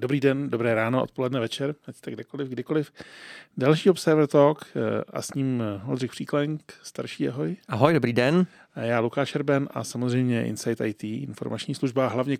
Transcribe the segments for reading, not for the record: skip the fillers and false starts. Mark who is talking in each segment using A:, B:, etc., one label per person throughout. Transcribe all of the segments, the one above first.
A: Dobrý den, dobré ráno, odpoledne, večer, ať jste kdykoliv. Další Observer Talk a s ním Oldřich Příklenk, starší, ahoj.
B: Ahoj, dobrý den.
A: A já Lukáš Erben a samozřejmě Insight IT, informační služba, hlavně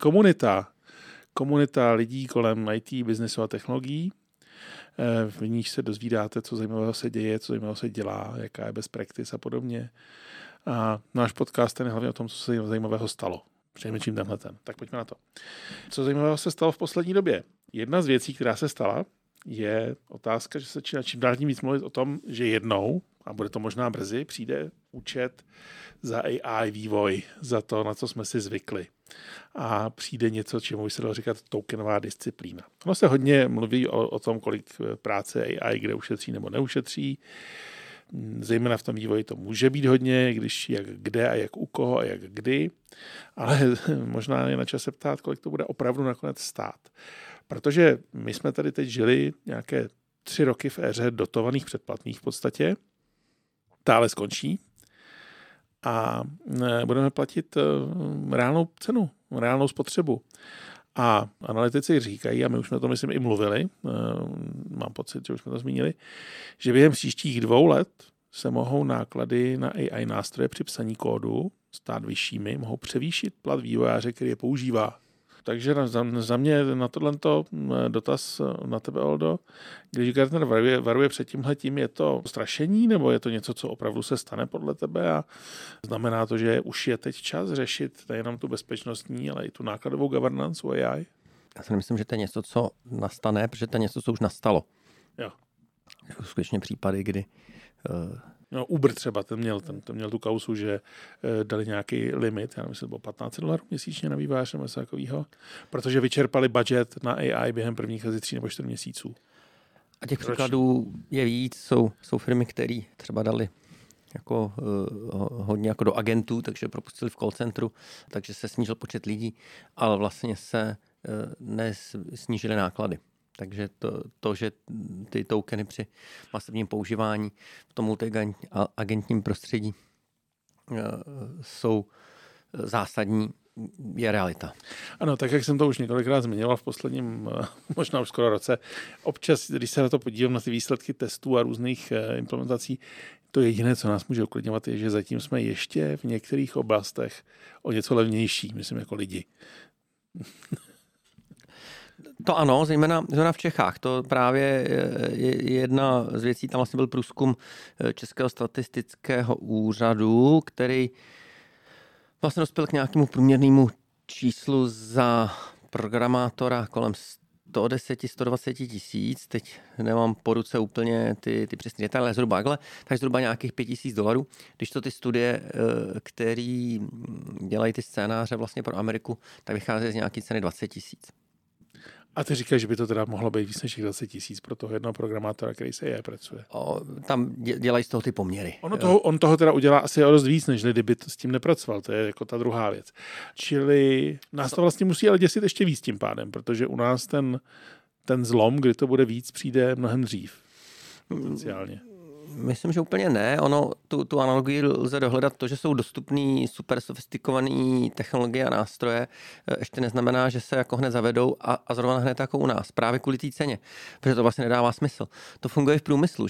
A: komunita lidí kolem IT, biznesu a technologií. V níž se dozvídáte, co zajímavého se děje, co zajímavého se dělá, jaká je best practice a podobně. A náš podcast je hlavně o tom, co se zajímavého stalo. Přejmenším tenhle ten. Tak pojďme na to. Co zajímavého se stalo v poslední době? Jedna z věcí, která se stala, je otázka, že se čím dál tím víc mluvit o tom, že jednou, a bude to možná brzy, přijde účet za AI vývoj, za to, na co jsme si zvykli. A přijde něco, čemu se dalo říkat tokenová disciplína. Ono se hodně mluví o tom, kolik práce AI kde ušetří nebo neušetří. Zejména v tom vývoji to může být hodně, když jak kde a jak u koho a jak kdy, ale možná je na čase ptát, kolik to bude opravdu nakonec stát. Protože my jsme tady teď žili nějaké 3 roky v éře dotovaných předplatných v podstatě, ta ale skončí a budeme platit reálnou cenu, reálnou spotřebu. A analytici říkají, a my už jsme to myslím i mluvili, mám pocit, že už jsme to zmínili, že během příštích 2 let se mohou náklady na AI nástroje při psaní kódu stát vyššími, mohou převýšit plat vývojáře, který je používá. Takže za mě na tohleto dotaz na tebe, Oldo, když Gartner varuje před tímhletím, je to strašení, nebo je to něco, co opravdu se stane podle tebe a znamená to, že už je teď čas řešit nejenom tu bezpečnostní, ale i tu nákladovou governance u AI?
B: Já si nemyslím, že to je něco, co nastane, protože to je něco, co už nastalo.
A: Jo.
B: Jsou skutečně případy, kdy...
A: No, Uber třeba, ten měl tu kausu, že dali nějaký limit, já myslím, to bylo $15 měsíčně na vývojáře nebo něco takového, protože vyčerpali budget na AI během prvních asi 3 nebo 4 měsíců.
B: A těch příkladů je víc, jsou firmy, které třeba dali jako hodně jako do agentů, takže propustili v call centru, takže se snížil počet lidí, ale vlastně se nesnížily náklady. Takže to, že ty tokeny při masivním používání v tom multiagentním prostředí jsou zásadní, je realita.
A: Ano, tak jak jsem to už několikrát zmiňoval v posledním, možná už skoro roce, občas, když se na to podívám, na ty výsledky testů a různých implementací, to jediné, co nás může uklidňovat, je, že zatím jsme ještě v některých oblastech o něco levnější, myslím, jako lidi.
B: To ano, zejména v Čechách. To právě je jedna z věcí. Tam vlastně byl průzkum Českého statistického úřadu, který vlastně dospěl k nějakému průměrnému číslu za programátora kolem 110-120 tisíc. Teď nemám po ruce úplně ty přesné detaily, ale zhruba nějakých $5,000. Když to ty studie, které dělají ty scénáře vlastně pro Ameriku, tak vychází z nějaké ceny 20 tisíc.
A: A ty říkáš, že by to teda mohlo být víc než 20 tisíc pro toho jednoho programátora, který se pracuje.
B: Tam dělají z toho ty poměry.
A: On toho teda udělá asi o dost víc, než kdyby s tím nepracoval. To je jako ta druhá věc. Čili nás to vlastně musí ale děsit ještě víc tím pádem, protože u nás ten zlom, kdy to bude víc, přijde mnohem dřív. Potenciálně.
B: Myslím, že úplně ne. Tu analogii lze dohledat to, že jsou dostupné super sofistikované technologie a nástroje. Ještě neznamená, že se jako hned zavedou a zrovna hned jako u nás. Právě kvůli té ceně. Protože to vlastně nedává smysl. To funguje v průmyslu,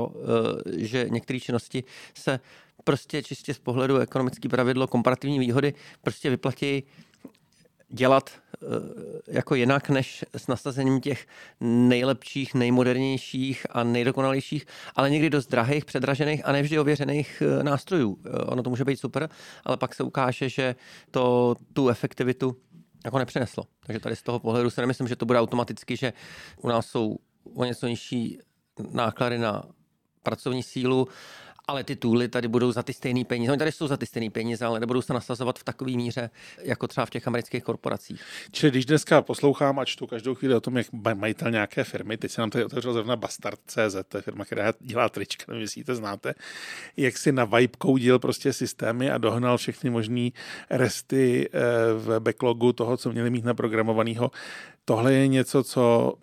B: že některé činnosti se prostě čistě z pohledu ekonomické pravidlo, komparativní výhody prostě vyplatí dělat jako jinak, než s nasazením těch nejlepších, nejmodernějších a nejdokonalejších, ale někdy dost drahých, předražených a nevždy ověřených nástrojů. Ono to může být super, ale pak se ukáže, že to tu efektivitu jako nepřineslo. Takže tady z toho pohledu si nemyslím, že to bude automaticky, že u nás jsou o něco nižší náklady na pracovní sílu, ale ty tooly tady budou za ty stejné peníze. Oni tady jsou za ty stejné peníze, ale nebudou se nasazovat v takové míře, jako třeba v těch amerických korporacích.
A: Čili když dneska poslouchám a čtu každou chvíli o tom, jak majitel nějaké firmy, teď se nám tady otevřel zrovna Bastard.cz, to je firma, která dělá trička, nevím, jestli to znáte, jak si na Vibe koudil prostě systémy a dohnal všechny možné resty v backlogu toho, co měli mít naprogramovaného. Tohle je něco, co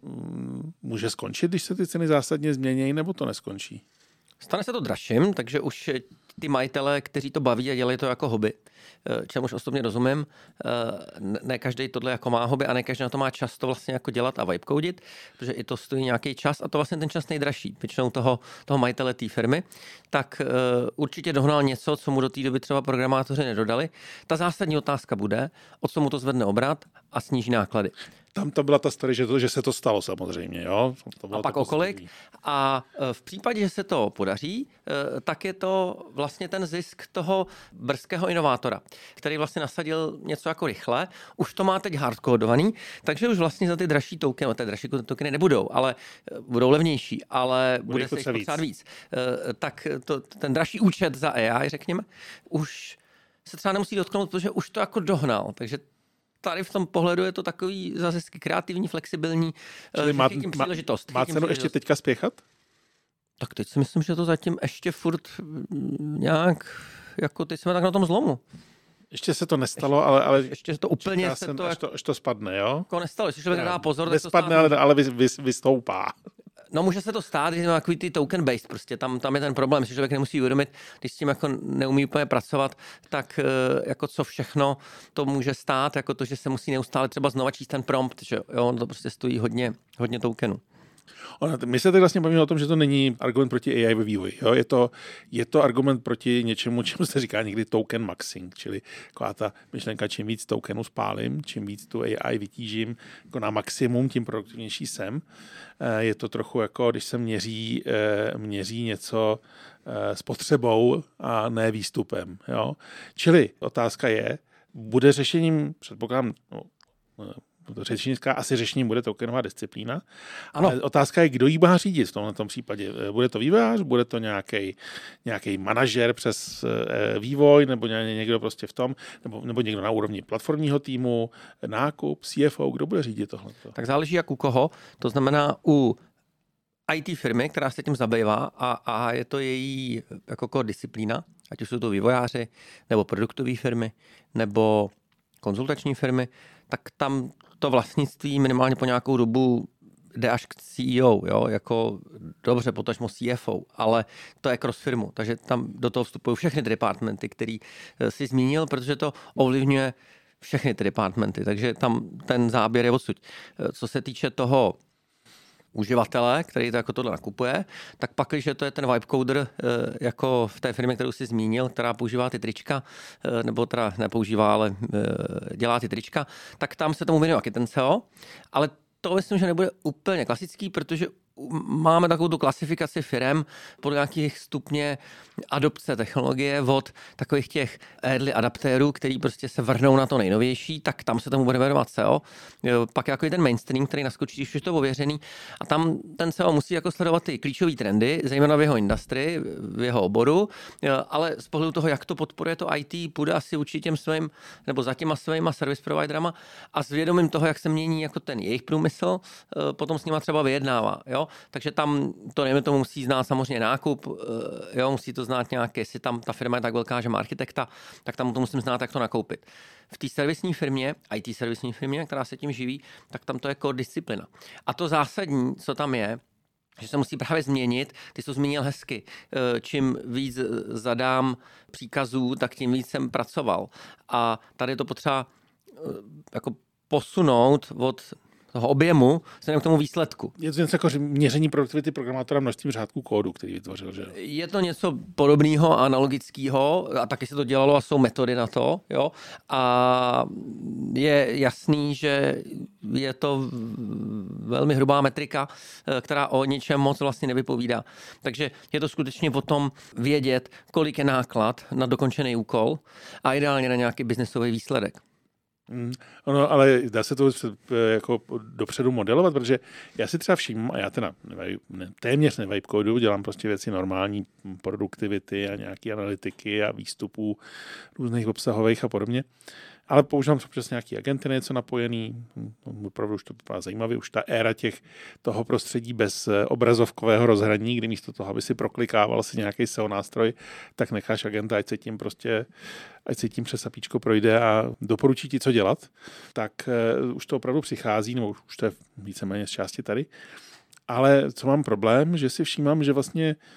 A: může skončit, když se ty ceny zásadně změní, nebo to neskončí?
B: Stane se to dražším, takže už ty majitele, kteří to baví a dělají to jako hobby, čemuž osobně rozumím. Ne každý tohle jako má hobby a ne každý na to má čas to vlastně jako dělat a vibekodit, protože i to stojí nějaký čas a to vlastně ten čas nejdražší, většinou toho majitele té firmy, tak určitě dohnal něco, co mu do té doby třeba programátoři nedodali. Ta zásadní otázka bude, o co mu to zvedne obrat a sníží náklady.
A: Tam to byla ta story, že se to stalo samozřejmě. Jo? To
B: a pak o kolik? A v případě, že se to podaří, tak je to vlastně ten zisk toho brzkého inovátora, který vlastně nasadil něco jako rychle. Už to má teď hardcodovaný, takže už vlastně za ty dražší tokeny nebudou, ale budou levnější, ale bude se jich potřebovat víc. Tak ten dražší účet za AI, řekněme, už se třeba nemusí dotknout, protože už to jako dohnal. Takže tady v tom pohledu je to takový zase kreativní, flexibilní.
A: Čili má cenu ještě teďka spěchat?
B: Tak teď si myslím, že to zatím ještě furt nějak, jako teď jsme tak na tom zlomu.
A: Ještě se to nestalo, ale
B: ještě to úplně se to,
A: až to spadne, jo?
B: Jako nestalo, jestli člověk nedá pozor,
A: nespadne, ale vystoupá.
B: No může se to stát, když má takový ty token based, prostě tam je ten problém, že člověk nemusí uvědomit, když s tím jako neumí úplně pracovat, tak jako co všechno to může stát, jako to, že se musí neustále třeba znova číst ten prompt, že jo, to prostě stojí hodně tokenů.
A: My se tak vlastně bavíme o tom, že to není argument proti AI ve vývoji. Jo? Je to argument proti něčemu, čemu se říká někdy token maxing, čili taková ta myšlenka, čím víc tokenů spálím, čím víc tu AI vytížím jako na maximum, tím produktivnější jsem. Je to trochu jako, když se měří něco spotřebou a ne výstupem. Jo? Čili otázka je, bude řešením, předpokládám, asi řešením bude tokenová disciplína. Ano. Ale otázka je, kdo ji má řídit v tomto případě. Bude to vývojář, bude to nějaký manažer přes vývoj, nebo někdo prostě v tom, nebo někdo na úrovni platformního týmu, nákup, CFO, kdo bude řídit tohle?
B: Tak záleží jak u koho. To znamená u IT firmy, která se tím zabývá a je to její jako core disciplína, ať už jsou to vývojáři, nebo produktové firmy, nebo konzultační firmy, tak tam to vlastnictví minimálně po nějakou dobu jde až k CEO, jo, jako dobře, potažmo CFO, ale to je cross firmu, takže tam do toho vstupují všechny ty departmenty, který si zmínil, protože to ovlivňuje všechny ty departmenty, takže tam ten záběr je odsud. Co se týče toho uživatele, který to jako tohle nakupuje, tak pak, když to je ten vibecoder, jako v té firmě, kterou jsi zmínil, která používá ty trička, nebo teda nepoužívá, ale dělá ty trička, tak tam se tomu věnuje taky ten SEO, ale to myslím, že nebude úplně klasický, protože máme takovou tu klasifikaci firem podle nějakých stupně adopce technologie od takových těch early adaptérů, který prostě se vrhnou na to nejnovější, tak tam se tomu bude věnovat SEO. Pak je jako ten mainstream, který naskočí, když je to ověřený, a tam ten SEO musí jako sledovat ty klíčové trendy, zejména v jeho industrii, v jeho oboru, ale z pohledu toho, jak to podporuje to IT, půjde asi určitě těm svým, nebo za těma svýma service providerama a s vědomím toho, jak se mění jako ten jejich průmysl, potom s nima třeba vyjednává, jo? Takže tam to nejme tomu musí znát samozřejmě nákup, jo, musí to znát nějaké, jestli tam ta firma je tak velká, že má architekta, tak tam to musím znát, jak to nakoupit. V té servisní firmě, IT servisní firmě, která se tím živí, tak tam to je core disciplina. A to zásadní, co tam je, že se musí právě změnit, ty jsi to zmínil hezky, čím víc zadám příkazů, tak tím víc jsem pracoval. A tady je to potřeba jako posunout od toho objemu k tomu výsledku.
A: Je to něco jako měření produktivity programátora množstvím řádků kódu, který vytvořil, že?
B: Je to něco podobného, analogického a taky se to dělalo a jsou metody na to, jo. A je jasný, že je to velmi hrubá metrika, která o ničem moc vlastně nevypovídá. Takže je to skutečně o tom vědět, kolik je náklad na dokončený úkol a ideálně na nějaký biznesový výsledek.
A: Ono, ale dá se to jako dopředu modelovat, protože já si třeba všimnu, a já teda téměř nevibecodu, dělám prostě věci normální, produktivity a nějaké analytiky a výstupů různých obsahových a podobně, ale používám přes nějaký agenty, něco napojený, opravdu už to vypadá zajímavě, už ta éra toho prostředí bez obrazovkového rozhraní, kdy místo toho, aby si proklikával si nějaký SEO nástroj, tak necháš agenta, ať se tím přes APIčko projde a doporučí ti, co dělat, tak už to opravdu přichází, nebo už to je víceméně z části tady. Ale co mám problém, že si všímám, že vlastně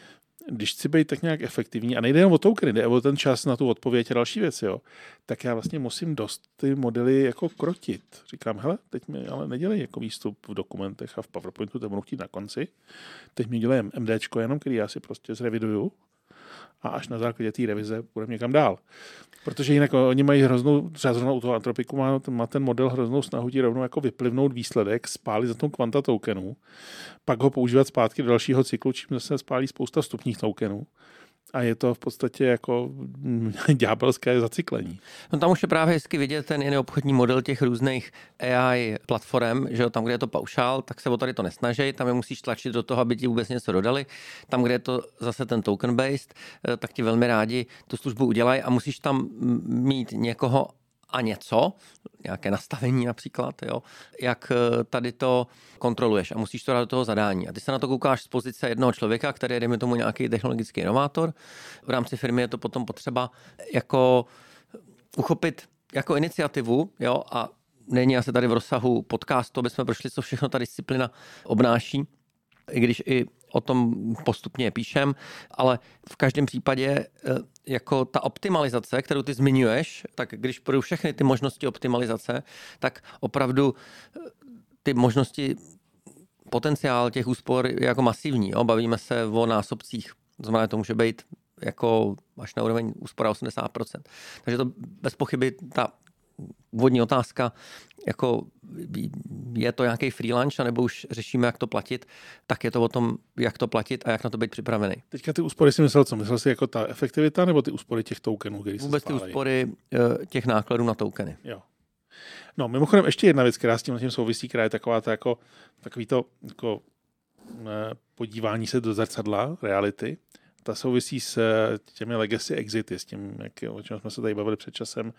A: když chci být tak nějak efektivní, a nejde jen o tokeny, jde o ten čas na tu odpověď a další věci, jo, tak já vlastně musím dost ty modely jako krotit. Říkám, hele, teď mi ale nedělej jako výstup v dokumentech a v PowerPointu, to budu chtít na konci. Teď mi dělají MDčko jenom, který já si prostě zreviduju a až na základě té revize budeme někam dál. Protože jinak oni mají hroznou, třeba zrovna u toho Anthropicu má ten model hroznou snahu ti rovnou jako vyplivnout výsledek, spálit za tom kvanta tokenů, pak ho používat zpátky do dalšího cyklu, čím zase spálí spousta vstupních tokenů. A je to v podstatě jako ďábelské zacyklení.
B: No tam už je právě hezky vidět ten jiný obchodní model těch různých AI platform, že tam, kde je to paušál, tak se o tady to nesnaží, tam je musíš tlačit do toho, aby ti vůbec něco dodali. Tam, kde je to zase ten token based, tak ti velmi rádi tu službu udělají a musíš tam mít někoho a něco, nějaké nastavení například, jo, jak tady to kontroluješ a musíš to dát do toho zadání. A ty se na to koukáš z pozice jednoho člověka, který je, dejme tomu, nějaký technologický inovátor. V rámci firmy je to potom potřeba jako uchopit jako iniciativu, jo, a není asi tady v rozsahu podcastu, aby jsme prošli, co všechno ta disciplina obnáší, i když i o tom postupně píšem, ale v každém případě jako ta optimalizace, kterou ty zmiňuješ, tak když půjdu všechny ty možnosti optimalizace, tak opravdu ty možnosti, potenciál těch úspor je jako masivní. Jo? Bavíme se o násobcích. To znamená, to může být jako až na úroveň úspora 80%. Takže to bez pochyby ta úvodní otázka, jako je to nějaký free lunch, nebo už řešíme, jak to platit, tak je to o tom, jak to platit a jak na to být připravený.
A: Teďka ty úspory si myslel co? Myslel jsi jako ta efektivita, nebo ty úspory těch tokenů, který se
B: vůbec ty úspory těch nákladů na tokeny.
A: Jo. No, mimochodem ještě jedna věc, která s tím souvisí, která je takový to podívání se do zrcadla reality. Ta souvisí s těmi legacy exity, s tím, o čem jsme se tady bavili před časem,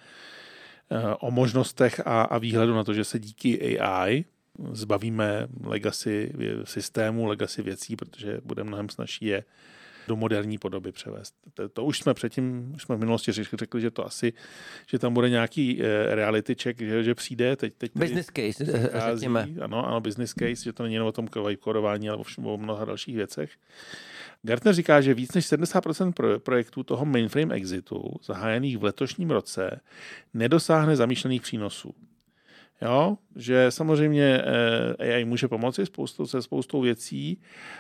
A: o možnostech a výhledu na to, že se díky AI zbavíme legacy systému, legacy věcí, protože bude mnohem snazší je do moderní podoby převést. To už jsme předtím, v minulosti řekli, že to asi, že tam bude nějaký reality check, že přijde. Teď
B: business case, řekněme.
A: Ano, business case, že to není jen o tom kodování, ale o mnoha dalších věcech. Gartner říká, že víc než 70% projektů toho mainframe exitu, zahájených v letošním roce, nedosáhne zamýšlených přínosů. Jo, že samozřejmě AI může pomoci se spoustou věcí,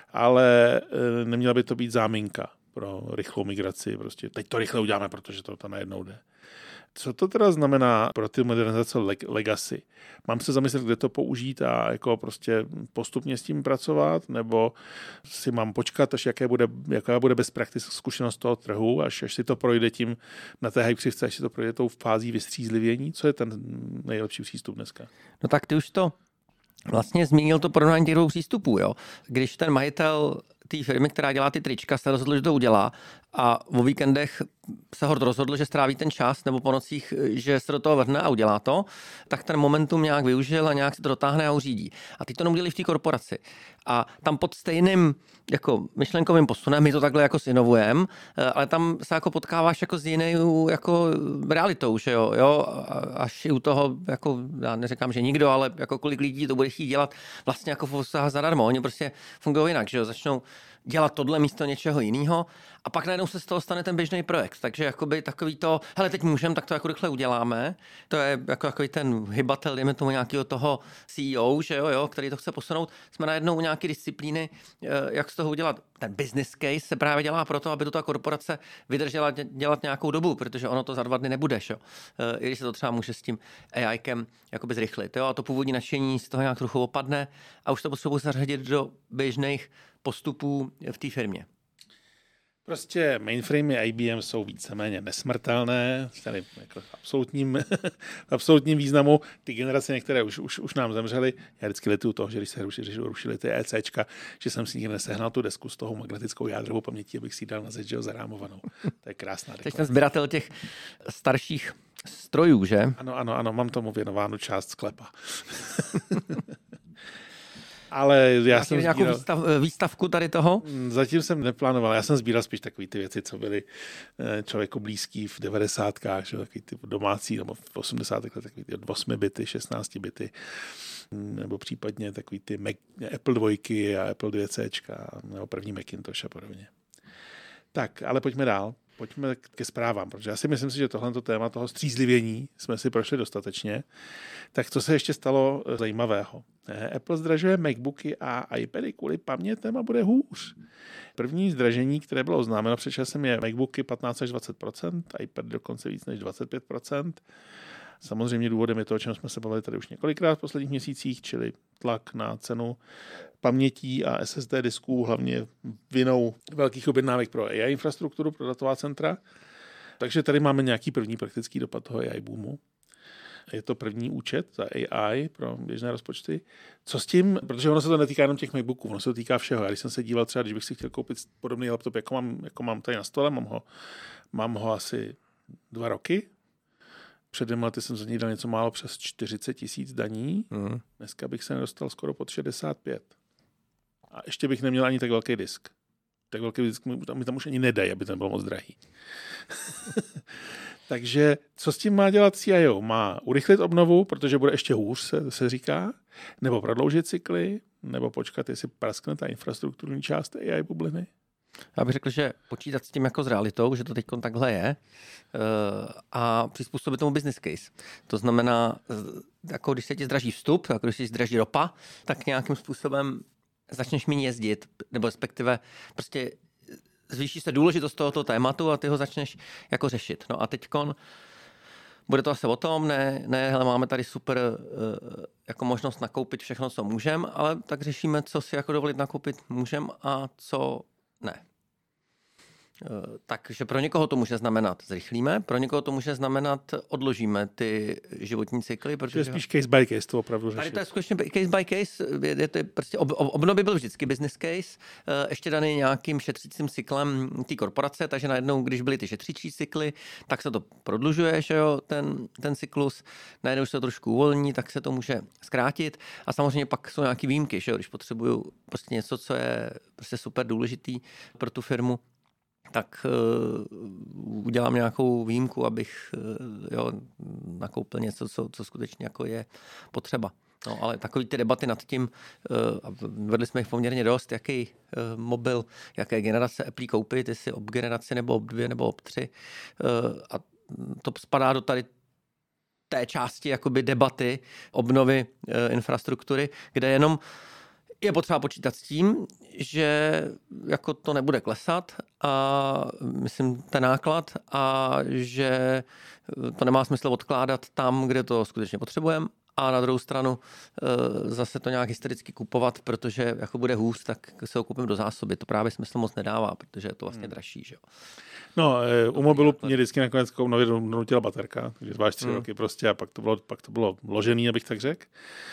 A: ale neměla by to být záminka pro rychlou migraci. Prostě teď to rychle uděláme, protože to najednou jde. Co to teda znamená pro ty modernizace legacy? Mám se zamyslet, kde to použít a jako prostě postupně s tím pracovat, nebo si mám počkat, až jaká bude best practice zkušenost toho trhu, až si to projde tím na té hypřivce, až si to projde tou fází vystřízlivění? Co je ten nejlepší přístup dneska?
B: No tak ty už to vlastně zmínil to porovnání těch dvou přístupů. Jo? Když ten majitel té firmy, která dělá ty trička, se rozhodl, že to udělá a o víkendech se hord rozhodl, že stráví ten čas, nebo po nocích, že se do toho vrhne a udělá to, tak ten momentum nějak využil a nějak se to dotáhne a uřídí. A ty to neudělali v té korporaci. A tam pod stejným jako myšlenkovým posunem, my to takhle jako sinovujeme, ale tam se jako potkáváš jako s jinou jako realitou, že jo, až i u toho, jako já neříkám, že nikdo, ale jako kolik lidí to bude chtít dělat vlastně jako v zadarmo. Oni prostě fungují jinak, že jo, začnou dělat tohle místo něčeho jiného a pak najednou se z toho stane ten běžný projekt. Takže jakoby takový to, hele, teď můžeme, tak to jako rychle uděláme. To je jako takový ten hybatel, dejme tomu nějakého toho CEO, že jo, který to chce posunout. Jsme najednou u nějaké disciplíny, jak z toho udělat. Ten business case se právě dělá proto, aby to ta korporace vydržela dělat nějakou dobu, protože ono to za 2 dny nebudeš, jo. I když se to třeba může s tím AIkem jakoby zrychlit, jo, a to původní nadšení z toho nějak trochu opadne a už to potřebuje zařadit do běžných postupů v té firmě.
A: Prostě mainframey IBM jsou víceméně nesmrtelné, tady jako v absolutním významu. Ty generace některé už nám zemřely. Já vždycky lituju toho, že když se rušily ty ECčka, že jsem si nikdy nesehnal tu desku s tou magnetickou jádrovou pamětí, abych si ji dal na zeď, zarámovanou. To je krásná deska.
B: Jsi ten sběratel těch starších strojů, že?
A: Ano, mám tomu věnovánu část sklepa. Ale já jsem
B: nějakou výstavku tady toho?
A: Zatím jsem neplánoval. Já jsem sbíral spíš takové ty věci, co byly člověku blízký v 90kách, že, takový ty domácí, nebo v 80. letech, takový ty 8 bity, 16 bity, nebo případně takový ty Apple 2 a Apple 2C, nebo první Macintosh a podobně. Tak, ale pojďme dál. Pojďme ke zprávám, protože já si myslím, že tohleto téma toho střízlivění jsme si prošli dostatečně. Tak co se ještě stalo zajímavého? Apple zdražuje MacBooky a iPady kvůli pamětem a bude hůř. První zdražení, které bylo oznámeno před časem, je MacBooky 15 až 20%, iPad dokonce víc než 25%. Samozřejmě důvodem je to, o čem jsme se bavili tady už několikrát v posledních měsících, čili tlak na cenu pamětí a SSD disků, hlavně vinou velkých objednávek pro AI infrastrukturu, pro datová centra. Takže tady máme nějaký první praktický dopad toho AI boomu. Je to první účet za AI pro běžné rozpočty. Co s tím, protože ono se to netýká jenom těch MacBooků, ono se to týká všeho. Já když jsem se díval třeba, když bych si chtěl koupit podobný laptop, jako mám tady na stole, mám ho asi 2 roky. Před 2 lety jsem za něj dal něco málo přes 40 000 daní. Dneska bych se nedostal skoro pod 65. A ještě bych neměl ani tak velký disk. Tak velký disk mi tam už ani nedají, aby ten byl moc drahý. Takže co s tím má dělat CIO? Má urychlit obnovu, protože bude ještě hůř, se říká, nebo prodloužit cykly, nebo počkat, jestli praskne ta infrastrukturní část AI bubliny?
B: Já bych řekl, že počítat s tím jako s realitou, že to teď takhle je a přizpůsobit tomu business case. To znamená, jako když se ti zdraží vstup, jako když se ti zdraží ropa, tak nějakým způsobem začneš méně jezdit, nebo respektive prostě zvýší se důležitost tohoto tématu a ty ho začneš jako řešit. No a teďkon bude to asi o tom, hele, máme tady super jako možnost nakoupit všechno, co můžeme, ale tak řešíme, co si jako dovolit nakoupit můžeme a co ne. Takže pro někoho to může znamenat zrychlíme, pro někoho to může znamenat odložíme ty životní cykly. Protože
A: to je spíš case by case to opravdu řešit.
B: Tady to je skutečně case by case, je to prostě obnovy byl vždycky business case, ještě daný nějakým šetřícím cyklem té korporace, takže najednou, když byly ty šetřící cykly, tak se to prodlužuje, že jo, ten cyklus, najednou se to trošku uvolní, tak se to může zkrátit a samozřejmě pak jsou nějaké výjimky, že jo, když potřebuju prostě něco, co je prostě super důležitý pro tu firmu, tak udělám nějakou výjimku, abych nakoupil něco, co skutečně jako je potřeba. No, ale takový ty debaty nad tím, vedli jsme jich poměrně dost, jaký mobil, jaké generace Apple koupit, jestli ob generaci nebo ob 2 nebo ob 3. A to spadá do tady té části jakoby debaty obnovy infrastruktury, kde jenom je potřeba počítat s tím, že jako to nebude klesat a myslím ten náklad a že to nemá smysl odkládat tam, kde to skutečně potřebujeme a na druhou stranu zase to nějak hystericky kupovat, protože jako bude hůř, tak se ho koupím do zásoby. To právě smysl moc nedává, protože je to vlastně dražší. Že?
A: No, u mobilu mě vždycky nakonec nově donutila baterka, takže 2 až 3 roky prostě a pak to bylo vložený, abych tak řekl.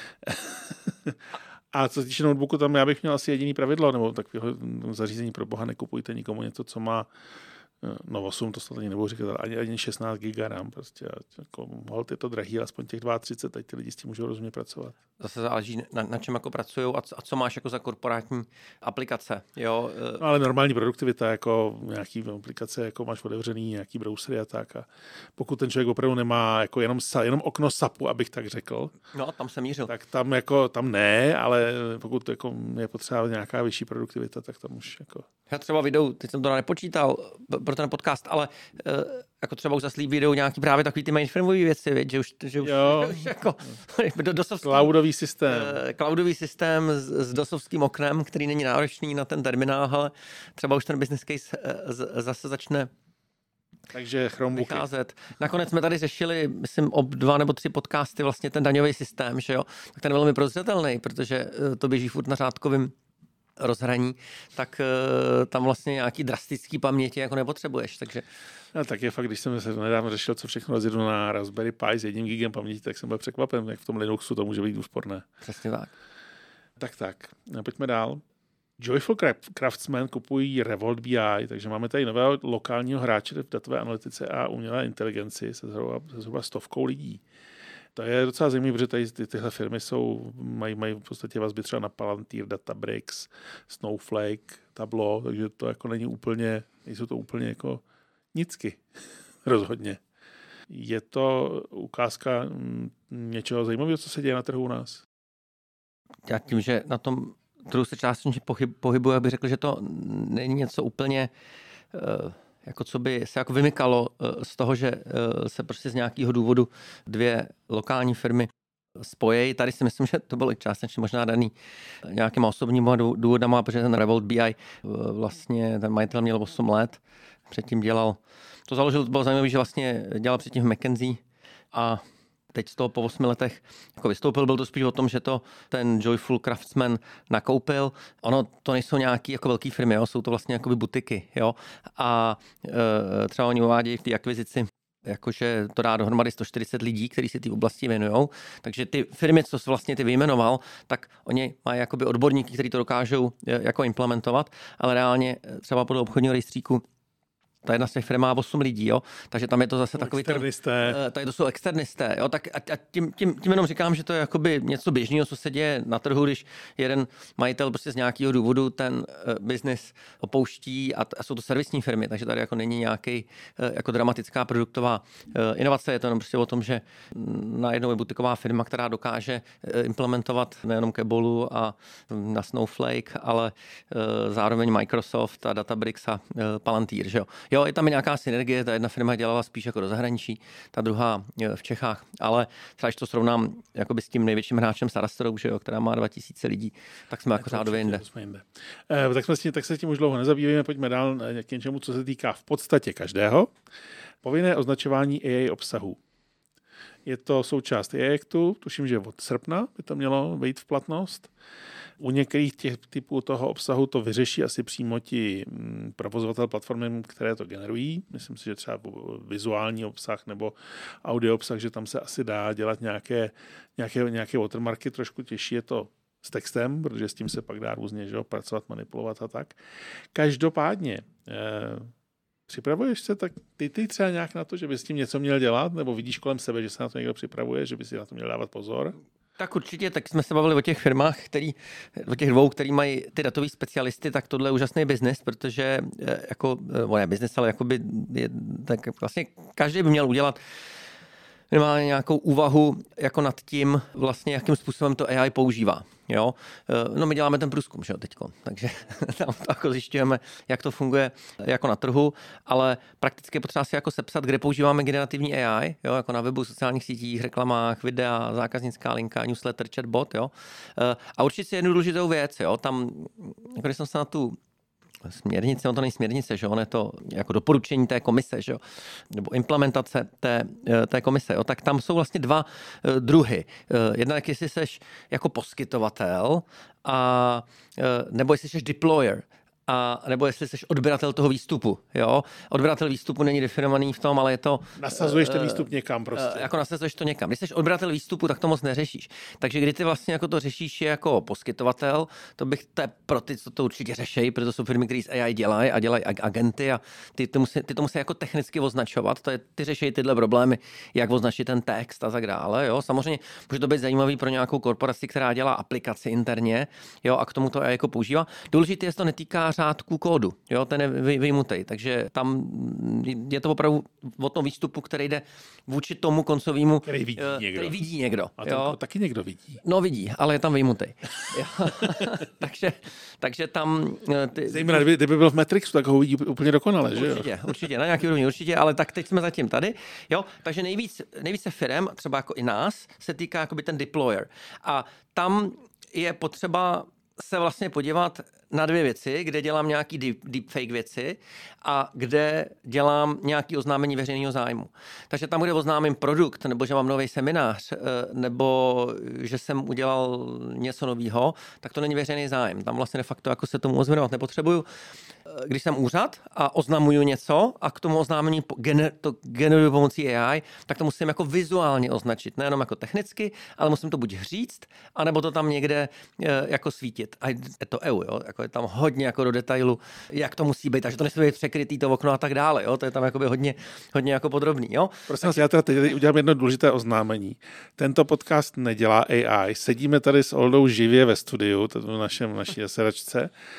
A: A co se týče notebooku, tam já bych měl asi jediný pravidlo, nebo takového zařízení pro boha, nekupujte nikomu něco, co má 8, to snad ani nebudu říkat, ani 16 GB RAM. Prostě, jako, hold, je to drahý, aspoň těch 32, teď ty lidi s tím můžou rozumně pracovat.
B: Zase záleží, na čem jako pracují a co máš jako za korporátní aplikace. Jo?
A: No, ale normální produktivita, jako nějaký aplikace, jako máš otevřený nějaký browsery a tak. A pokud ten člověk opravdu nemá jako jenom okno SAPu, abych tak řekl.
B: No, tam jsem mířil.
A: Tak tam ne, ale pokud jako je potřeba nějaká vyšší produktivita, tak tam už jako...
B: Já třeba videu, teď jsem to nepočítal pro ten podcast, ale jako třeba už zaslí videu nějaký právě takový ty mainframeový věci, že už jako
A: cloudový systém.
B: Cloudový systém s dosovským oknem, který není náročný na ten terminál, ale třeba už ten business case zase začne
A: takže Chromebooky.
B: Vycházet. Nakonec jsme tady řešili, myslím, 2 nebo 3 podcasty vlastně ten daňový systém, že jo? Tak ten je velmi prozřetelný, protože to běží furt na řádkovým rozhraní, tak tam vlastně nějaký drastický paměti jako nepotřebuješ, takže...
A: No, tak je fakt, když jsem se nedávno řešil, co všechno rozjedu na Raspberry Pi s 1 gigem paměti, tak jsem byl překvapen, jak v tom Linuxu to může být úsporné.
B: Přesně tak.
A: Tak. A pojďme dál. Joyful Craftsman kupují Revolt BI, takže máme tady nového lokálního hráče v datové analytice a umělé inteligenci se zhruba 100 lidí. To je docela zajímavé, protože tady tyhle firmy mají v podstatě vazby třeba na Palantir, Databricks, Snowflake, Tableau, takže to jako nejsou to úplně jako nicky, rozhodně. Je to ukázka něčeho zajímavého, co se děje na trhu u nás?
B: Já tím, že na tom trhu se částečně pohybuje, bych řekl, že to není něco úplně jako co by se jako vymykalo z toho, že se prostě z nějakého důvodu dvě lokální firmy spojejí. Tady si myslím, že to bylo i částečně možná daný nějakýma osobníma důvodama, protože ten Revolt BI vlastně ten majitel měl 8 let, předtím dělal, to založil, bylo zajímavé, že vlastně dělal předtím v McKinsey a teď z toho po 8 letech jako vystoupil, byl to spíš o tom, že to ten Joyful Craftsman nakoupil. Ono to nejsou nějaký jako velký firmy, jo? Jsou to vlastně jakoby butiky, jo? A třeba oni uvádějí v té akvizici, jakože to dá dohromady 140 lidí, kteří si ty oblasti věnujou. Takže ty firmy, co vlastně ty vyjmenoval, tak oni mají jakoby odborníky, kteří to dokážou jako implementovat, ale reálně třeba podle obchodního rejstříku ta jedna z těch firm má 8 lidí, jo? Takže tam je to zase takový tady to jsou externisté, jo? Tak a tím jenom říkám, že to je jakoby něco běžného, co se děje na trhu, když jeden majitel prostě z nějakého důvodu ten biznis opouští a jsou to servisní firmy, takže tady jako není nějaký jako dramatická produktová inovace, je to jenom prostě o tom, že najednou je butiková firma, která dokáže implementovat nejenom Kebolu a na Snowflake, ale zároveň Microsoft a Databricks a Palantir, že jo? Jo, je tam nějaká synergie, ta jedna firma dělala spíš jako do zahraničí, ta druhá v Čechách, ale třeba když to srovnám jakoby s tím největším hráčem Sarastorou, že jo, která má 2000 lidí, tak jsme jako řádově jinde.
A: Tak se tím už dlouho nezabývíme, pojďme dál k něčemu, co se týká v podstatě každého. Povinné označování AI obsahu. Je to součást AI Actu, tuším, že od srpna by to mělo vejít v platnost. U některých těch typů toho obsahu to vyřeší asi přímo ti provozovatel platformy, které to generují. Myslím si, že třeba vizuální obsah nebo audio obsah, že tam se asi dá dělat nějaké watermarky. Trošku těžší je to s textem, protože s tím se pak dá různě pracovat, manipulovat a tak. Každopádně připravuješ se, tak ty třeba nějak na to, že bys s tím něco měl dělat, nebo vidíš kolem sebe, že se na to někdo připravuje, že by si na to měl dávat pozor?
B: Tak určitě, tak jsme se bavili o těch firmách, o těch dvou, který mají ty datový specialisty, tak tohle je úžasný biznis, protože jako, ne biznis, ale jakoby tak vlastně každý by měl udělat minimálně nějakou úvahu jako nad tím vlastně, jakým způsobem to AI používá. Jo? No my děláme ten průzkum, že jo, teďko, takže tam to jako zjišťujeme, jak to funguje jako na trhu, ale prakticky je potřeba si jako sepsat, kde používáme generativní AI, jo, jako na webu, sociálních sítích, reklamách, videa, zákaznická linka, newsletter, chatbot, jo. A určitě jednu důležitou věc, jo, tam, jako když jsem se na tu směrnice, on to není směrnice, že on je to jako doporučení té komise, že jo, nebo implementace té komise, jo, tak tam jsou vlastně dva druhy. Jednak jestli seš jako poskytovatel a nebo jestli seš deployer. A nebo jestli jsi odběratel toho výstupu, jo. Odběratel výstupu není definovaný v tom, ale je to...
A: Nasazuješ ten výstup někam prostě.
B: Jako nasazuješ to někam. Když jsi odběratel výstupu, tak to moc neřešíš. Takže kdy ty vlastně jako to řešíš jako poskytovatel, to je pro ty, co to určitě řeší, protože to jsou firmy, které s AI dělají a dělají agenty a ty to musí jako technicky označovat. Ty řeší tyhle problémy, jak označit ten text a tak dále, jo. Samozřejmě může to být zajímavý pro nějakou korporaci, která dělá aplikaci interně, jo, a k tomu to AI jako používá. Důležité je, to netýká řádku kódu, jo, ten je vyjmutej, takže tam je to opravdu o tom výstupu, který jde vůči tomu koncovému, který vidí někdo.
A: A to taky někdo vidí.
B: No vidí, ale je tam vyjmutej. takže tam...
A: Zejména, kdyby byl v Matrixu, tak ho vidí úplně dokonale, že jo?
B: Určitě, na nějaký úrovni určitě, ale tak teď jsme zatím tady, jo, takže nejvíce firem, třeba jako i nás, se týká jakoby ten deployer. A tam je potřeba se vlastně podívat na dvě věci, kde dělám nějaký deepfake věci a kde dělám nějaký oznámení veřejného zájmu. Takže tam, kde oznámím produkt, nebo že mám nový seminář, nebo že jsem udělal něco nového, tak to není veřejný zájem. Tam vlastně de facto jako se tomu ozvěnovat nepotřebuju. Když jsem úřad a oznamuju něco a k tomu oznámení to generuju pomocí AI, tak to musím jako vizuálně označit, nejenom jako technicky, ale musím to buď říct, anebo to tam někde jako svítit. A je to EU, jo? Jako je tam hodně jako do detailu, jak to musí být, takže to nesmí být překrytý to okno a tak dále, jo? To je tam jakoby hodně jako podrobný, jo?
A: Prosím vás, já teda teď udělám jedno důležité oznámení. Tento podcast nedělá AI. Sedíme tady s Oldou živě ve studiu, naší sedačce.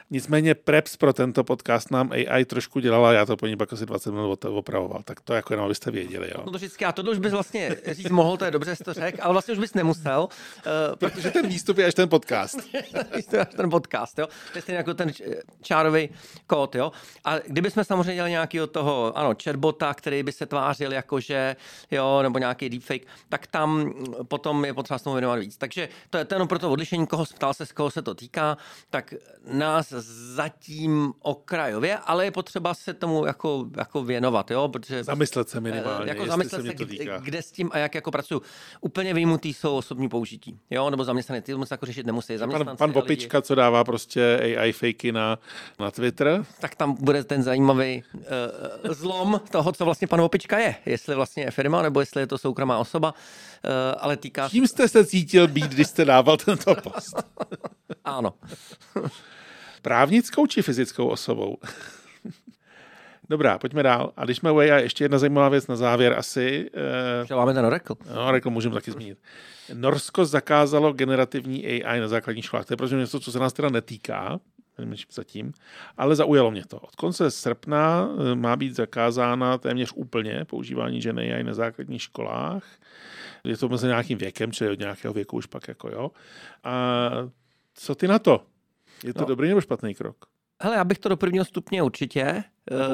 A: Nicméně preps pro tento podcast nám AI trošku dělala, já to po ní pak asi 20 minut opravoval, tak to jako jenom abyste věděli. Jo.
B: No to vždycky, a tohle už bys vlastně říct mohl, to je dobře, jsi to řekl, ale vlastně už bys nemusel.
A: Protože ten výstup je až ten podcast.
B: ten podcast, jo. To je stejně jako ten čárový kód, jo. A kdybychom samozřejmě dělali nějakého toho, ano, chatbota, který by se tvářil jakože, jo, nebo nějaký deepfake, tak tam potom je potřeba s tomu věnovat víc. Takže to je jenom pro to odlišení, ptal se, z koho se to týká, tak nás zatím okrajově, ale je potřeba se tomu jako věnovat, jo, protože
A: zamyslet se minimálně,
B: jako zamyslet se, kde s tím a jak jako pracuju. Úplně vyjmutý jsou osobní použití, jo, nebo zaměstnaný, ty se jako řešit nemusí.
A: Pan Vopička, co dává prostě AI fakey na Twitter.
B: Tak tam bude ten zajímavý zlom toho, co vlastně pan Vopička je. Jestli vlastně je firma, nebo jestli je to soukromá osoba, ale týká...
A: Čím jste se cítil být, když jste dával tento post?
B: Ano.
A: Právnickou či fyzickou osobou? Dobrá, pojďme dál. A když jsme u AI, ještě jedna zajímavá věc na závěr asi.
B: Že máme ten Oracle.
A: No, Oracle můžeme taky zmínit. Norsko zakázalo generativní AI na základních školách. To je prostě něco, co se nás teda netýká, zatím, ale zaujalo mě to. Od konce srpna má být zakázána téměř úplně používání Gen AI na základních školách. Je to mezi nějakým věkem, čili od nějakého věku už pak jako jo. A co ty na to? Je to dobrý nebo špatný krok?
B: Hele, já bych to do prvního stupně určitě.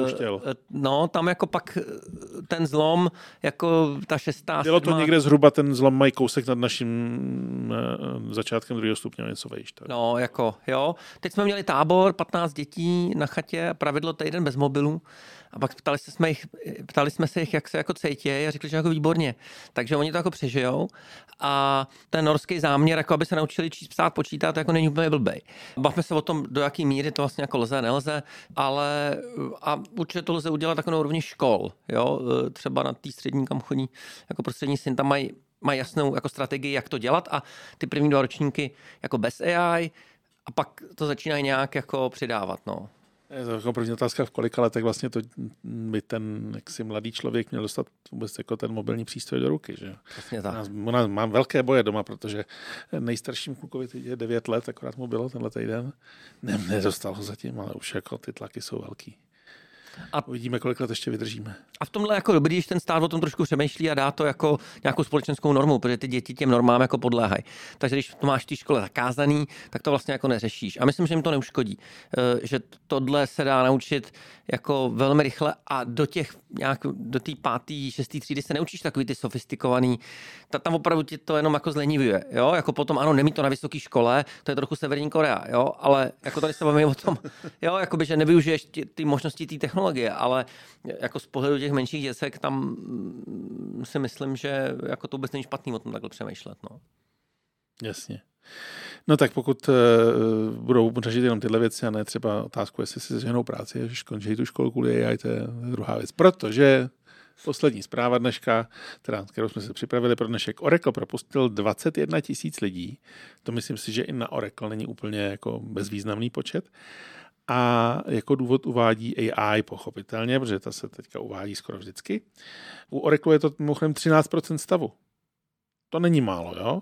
B: No, tam jako pak ten zlom, jako ta 6.
A: Bylo to někde zhruba, ten zlom mají kousek nad naším začátkem druhého stupně, něco vejš. Tak.
B: No, jako, jo. Teď jsme měli tábor, 15 dětí na chatě, pravidlo týden bez mobilů. A pak ptali jsme se jich, jak se jako cítějí a řekli, že jako výborně. Takže oni to jako přežijou. A ten norský záměr, jako aby se naučili číst, psát, počítat, jako není úplně blbej. Bavme se o tom, do jaký míry to vlastně jako nelze, ale a určitě to lze udělat jako na úrovni škol. Jo? Třeba na té střední, kam chodí jako prostřední syn, tam mají jasnou jako strategii, jak to dělat a ty první 2 ročníky jako bez AI a pak to začínají nějak jako přidávat, no.
A: Je to jako první otázka, v kolika letech vlastně to by ten jaksi mladý člověk měl dostat vůbec jako ten mobilní přístroj do ruky, že?
B: Vlastně tak.
A: Mám velké boje doma, protože nejstarším klukovi teď je 9 let, akorát mu bylo tenhle týden. Nedostal ho zatím, ale už jako ty tlaky jsou velký. A uvidíme, kolik let ještě vydržíme.
B: A v tomhle jako dobrý, když ten stát o tom trošku přemýšlí a dá to jako nějakou společenskou normu, protože ty děti těm normám jako podléhají. Takže když to máš v té škole zakázaný, tak to vlastně jako neřešíš. A myslím, že jim to neuškodí. Že tohle se dá naučit jako velmi rychle a do té 5., 6. třídy se neučíš takový ty sofistikovaný. Tam opravdu ti to jenom jako zlenivuje. Jo? Jako potom ano, nemí to na vysoké škole, to je trochu Severní Korea, jo? Ale jako tady se bavíme o tom, jo, jakoby, že nevyužiješ ty možnosti té technologie, ale jako z pohledu těch menších děcek tam si myslím, že jako to vůbec není špatný o tom takhle přemýšlet. No.
A: Jasně. No tak pokud budou řešit jenom tyhle věci a ne třeba otázku, jestli si seženou práci, že skončí tu školu kvůli AI, to je druhá věc. Protože poslední zpráva dneška, kterou jsme si připravili pro dnešek, Oracle propustil 21 000 lidí. To myslím si, že i na Oracle není úplně jako bezvýznamný počet. A jako důvod uvádí AI pochopitelně, protože ta se teďka uvádí skoro vždycky. U Oracle je to mimochodem 13% stavu. To není málo, jo?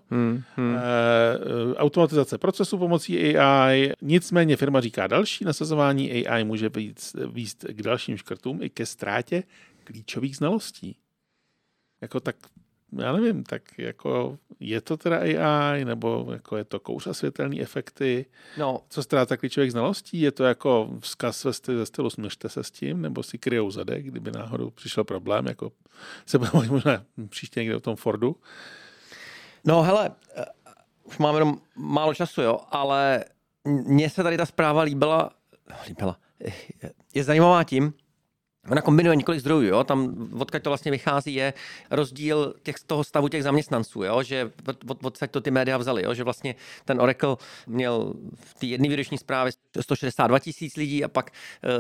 A: Automatizace procesu pomocí AI, nicméně firma říká, další nasazování AI může vést k dalším škrtům i ke ztrátě klíčových znalostí. Jako tak, já nevím, tak jako je to teda AI, nebo jako je to kouř a světelný efekty? No. Co ztráta klíčových znalostí? Je to jako vzkaz ve stylu směšte se s tím, nebo si kryjou zadek, kdyby náhodou přišel problém, jako se bude možná příště někde o tom Fordu?
B: No hele, už máme jenom málo času, jo, ale mně se tady ta zpráva líbila, je zajímavá tím, ona kombinuje několik zdrojů, jo? Tam odkud to vlastně vychází je rozdíl toho stavu těch zaměstnanců, jo? Že odsaď to ty média vzali, jo? Že vlastně ten Oracle měl v té jedné výroční zprávě 162 000 lidí a pak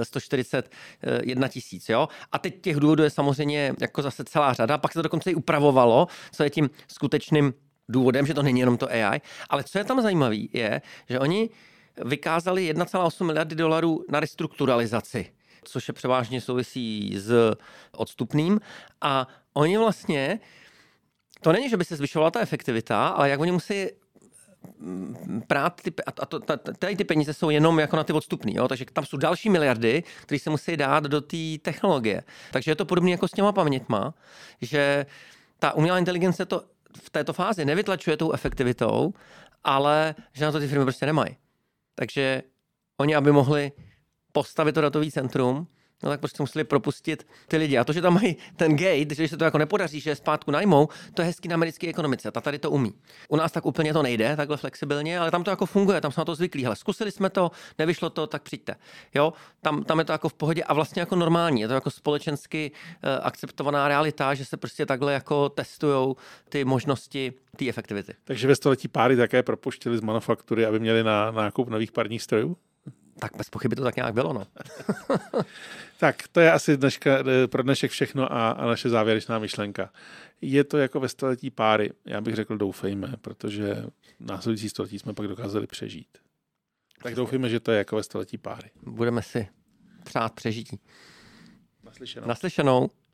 B: 141 000, jo? A teď těch důvodů je samozřejmě jako zase celá řada, pak se to dokonce i upravovalo, co je tím skutečným důvodem, že to není jenom to AI, ale co je tam zajímavé je, že oni vykázali 1,8 miliardy dolarů na restrukturalizaci, což je převážně souvisí s odstupným. A oni vlastně, to není, že by se zvyšovala ta efektivita, ale jak oni musí prát ty peníze jsou jenom jako na ty odstupný, jo? Takže tam jsou další miliardy, které se musí dát do té technologie. Takže je to podobné jako s těma paměťma, že ta umělá inteligence to v této fázi nevytlačuje tou efektivitou, ale že na to ty firmy prostě nemají. Takže oni, aby mohli postavit to datové centrum, no tak prostě museli propustit ty lidi. A to, že tam mají ten gate, že se to jako nepodaří, že je zpátku najmou, to je hezký na americké ekonomice. Ta tady to umí. U nás tak úplně to nejde, takhle flexibilně, ale tam to jako funguje, tam jsme na to zvyklí. Hele, zkusili jsme to, nevyšlo to, tak přijďte. Jo? Tam je to jako v pohodě a vlastně jako normální. Je to jako společensky akceptovaná realita, že se prostě takhle jako testujou ty možnosti té efektivity.
A: Takže ve století páry také propuštili z manufaktury, aby měli na nákup nových parních strojů?
B: Tak bez pochyby to tak nějak bylo, no.
A: Tak, to je asi pro dnešek všechno a naše závěrečná myšlenka. Je to jako ve století páry? Já bych řekl doufejme, protože následující století jsme pak dokázali přežít. Tak doufejme, že to je jako ve století páry.
B: Budeme si přát přežití.
A: Naslyšenou.
B: Naslyšenou.